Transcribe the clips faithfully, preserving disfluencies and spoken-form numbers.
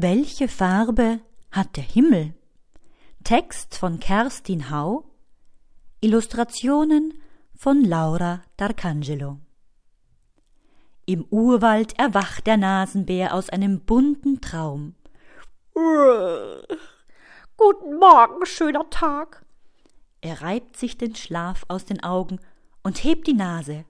Welche Farbe hat der Himmel? Text von Kerstin Hau, Illustrationen von Laura D'Arcangelo. Im Urwald erwacht der Nasenbär aus einem bunten Traum. Guten Morgen, schöner Tag. Er reibt sich den Schlaf aus den Augen und hebt die Nase.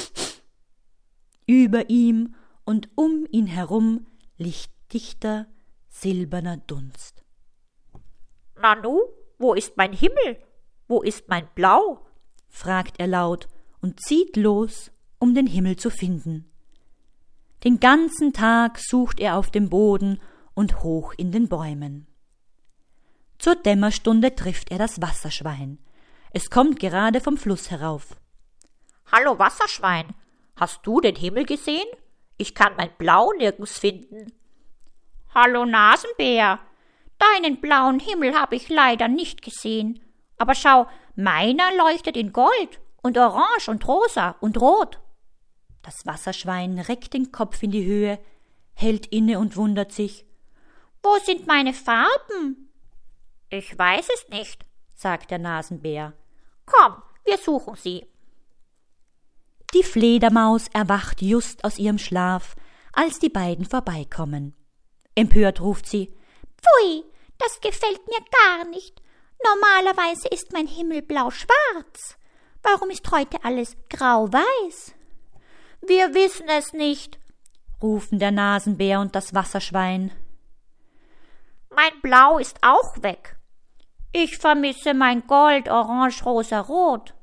Über ihm und um ihn herum liegt dichter, silberner Dunst. Nanu, wo ist mein Himmel? Wo ist mein Blau? Fragt er laut und zieht los, um den Himmel zu finden. Den ganzen Tag sucht er auf dem Boden und hoch in den Bäumen. Zur Dämmerstunde trifft er das Wasserschwein. Es kommt gerade vom Fluss herauf. Hallo Wasserschwein, hast du den Himmel gesehen? Ich kann mein Blau nirgends finden. Hallo Nasenbär, deinen blauen Himmel habe ich leider nicht gesehen. Aber schau, meiner leuchtet in Gold und Orange und Rosa und Rot. Das Wasserschwein reckt den Kopf in die Höhe, hält inne und wundert sich. Wo sind meine Farben? Ich weiß es nicht, sagt der Nasenbär. Komm, wir suchen sie. Die Fledermaus erwacht just aus ihrem Schlaf, als die beiden vorbeikommen. Empört ruft sie: Pfui, das gefällt mir gar nicht. Normalerweise ist mein Himmel blau-schwarz. Warum ist heute alles grau-weiß? Wir wissen es nicht, rufen der Nasenbär und das Wasserschwein. Mein Blau ist auch weg. Ich vermisse mein Gold, Orange, Rosa, Rot.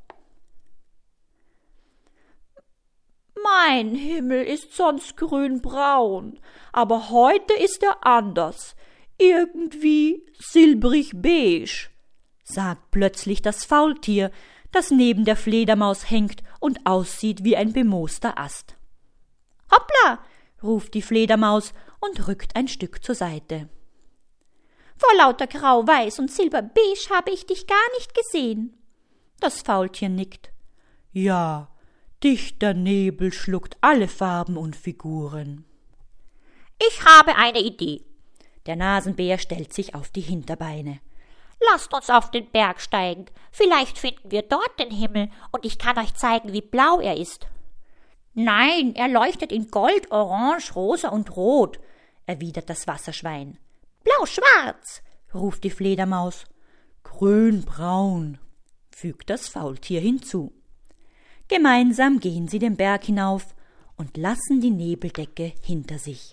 Mein Himmel ist sonst grün-braun, aber heute ist er anders, irgendwie silbrig-beige, sagt plötzlich das Faultier, das neben der Fledermaus hängt und aussieht wie ein bemooster Ast. Hoppla, ruft die Fledermaus und rückt ein Stück zur Seite. Vor lauter Grau-Weiß und Silber-Beige habe ich dich gar nicht gesehen. Das Faultier nickt. Ja, dichter Nebel schluckt alle Farben und Figuren. Ich habe eine Idee. Der Nasenbär stellt sich auf die Hinterbeine. Lasst uns auf den Berg steigen. Vielleicht finden wir dort den Himmel und ich kann euch zeigen, wie blau er ist. Nein, er leuchtet in Gold, Orange, Rosa und Rot, erwidert das Wasserschwein. Blau-schwarz, ruft die Fledermaus. Grün-braun, fügt das Faultier hinzu. Gemeinsam gehen sie den Berg hinauf und lassen die Nebeldecke hinter sich.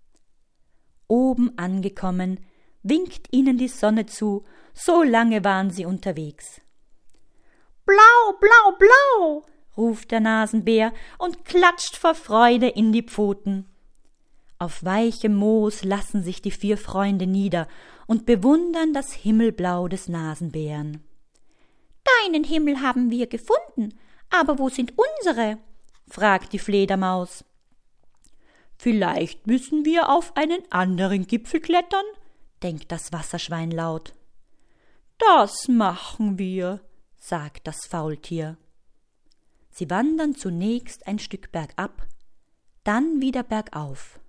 Oben angekommen, winkt ihnen die Sonne zu, so lange waren sie unterwegs. Blau, blau, blau, ruft der Nasenbär und klatscht vor Freude in die Pfoten. Auf weichem Moos lassen sich die vier Freunde nieder und bewundern das Himmelblau des Nasenbären. Deinen Himmel haben wir gefunden, aber wo sind unsere? Fragt die Fledermaus. Vielleicht müssen wir auf einen anderen Gipfel klettern, denkt das Wasserschwein laut. Das machen wir, sagt das Faultier. Sie wandern zunächst ein Stück bergab, dann wieder bergauf.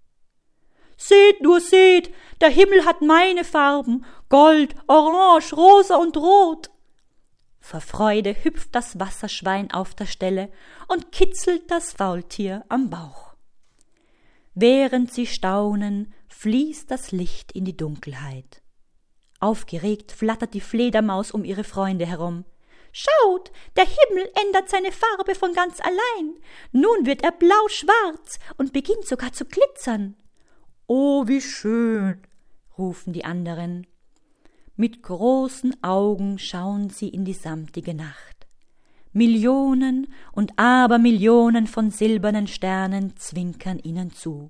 Seht nur, seht, der Himmel hat meine Farben, Gold, Orange, Rosa und Rot. Vor Freude hüpft das Wasserschwein auf der Stelle und kitzelt das Faultier am Bauch. Während sie staunen, fließt das Licht in die Dunkelheit. Aufgeregt flattert die Fledermaus um ihre Freunde herum. Schaut, der Himmel ändert seine Farbe von ganz allein. Nun wird er blau-schwarz und beginnt sogar zu glitzern. Oh, wie schön, rufen die anderen. Mit großen Augen schauen sie in die samtige Nacht. Millionen und Abermillionen von silbernen Sternen zwinkern ihnen zu.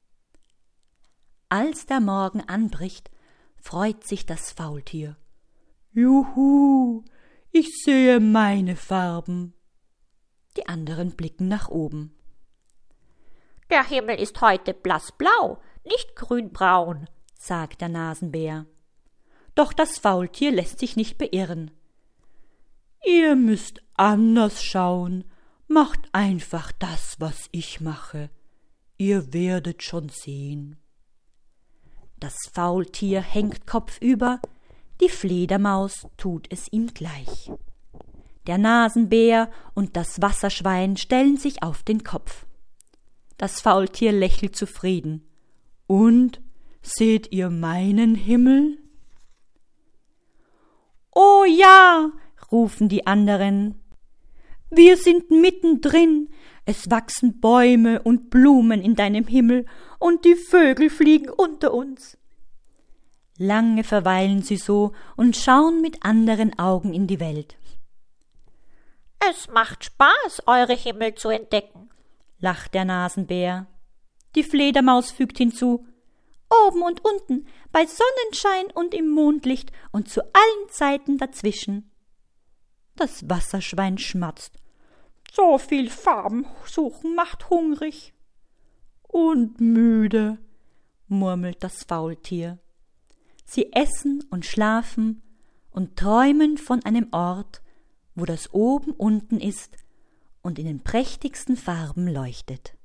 Als der Morgen anbricht, freut sich das Faultier. Juhu, ich sehe meine Farben. Die anderen blicken nach oben. Der Himmel ist heute blassblau, nicht grünbraun, sagt der Nasenbär. Doch das Faultier lässt sich nicht beirren. Ihr müsst anders schauen, macht einfach das, was ich mache. Ihr werdet schon sehen. Das Faultier hängt kopfüber, die Fledermaus tut es ihm gleich. Der Nasenbär und das Wasserschwein stellen sich auf den Kopf. Das Faultier lächelt zufrieden. Und, seht ihr meinen Himmel? »Oh ja«, rufen die anderen. »Wir sind mittendrin. Es wachsen Bäume und Blumen in deinem Himmel und die Vögel fliegen unter uns.« Lange verweilen sie so und schauen mit anderen Augen in die Welt. »Es macht Spaß, eure Himmel zu entdecken«, lacht der Nasenbär. Die Fledermaus fügt hinzu: »Oben und unten, bei Sonnenschein und im Mondlicht und zu allen Zeiten dazwischen.« Das Wasserschwein schmatzt: »So viel Farben suchen macht hungrig.« »Und müde«, murmelt das Faultier. Sie essen und schlafen und träumen von einem Ort, wo das Oben unten ist und in den prächtigsten Farben leuchtet.